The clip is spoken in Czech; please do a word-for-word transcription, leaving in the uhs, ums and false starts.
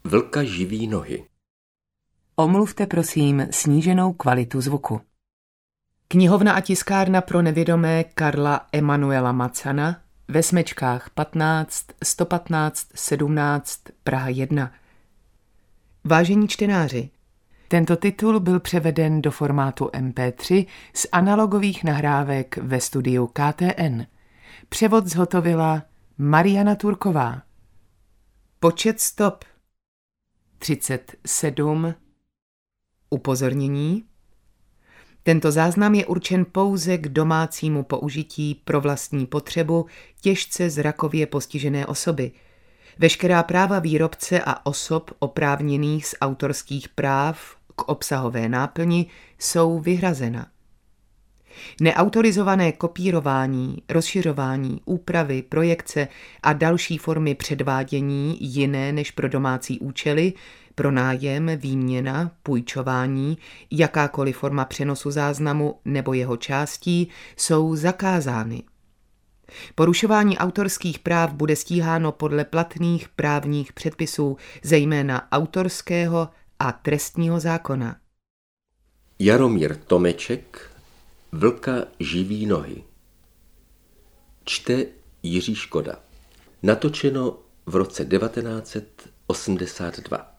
Vlka živí nohy. Omluvte prosím sníženou kvalitu zvuku. Knihovna a tiskárna pro nevědomé Karla Emanuela Macana ve Smečkách patnáct, sto patnáct, sedmnáct, Praha jedna. Vážení čtenáři, tento titul byl převeden do formátu em pé tři z analogových nahrávek ve studiu K T N. Převod zhotovila Mariana Turková. Počet stop třicet sedm. Upozornění. Tento záznam je určen pouze k domácímu použití pro vlastní potřebu těžce zrakově postižené osoby. Veškerá práva výrobce a osob oprávněných z autorských práv k obsahové náplni jsou vyhrazena. Neautorizované kopírování, rozšiřování, úpravy, projekce a další formy předvádění jiné než pro domácí účely, pronájem, výměna, půjčování, jakákoliv forma přenosu záznamu nebo jeho částí jsou zakázány. Porušování autorských práv bude stíháno podle platných právních předpisů, zejména autorského a trestního zákona. Jaromír Tomeček, Vlka živí nohy. Čte Jiří Škoda. Natočeno v roce devatenáct set osmdesát dva.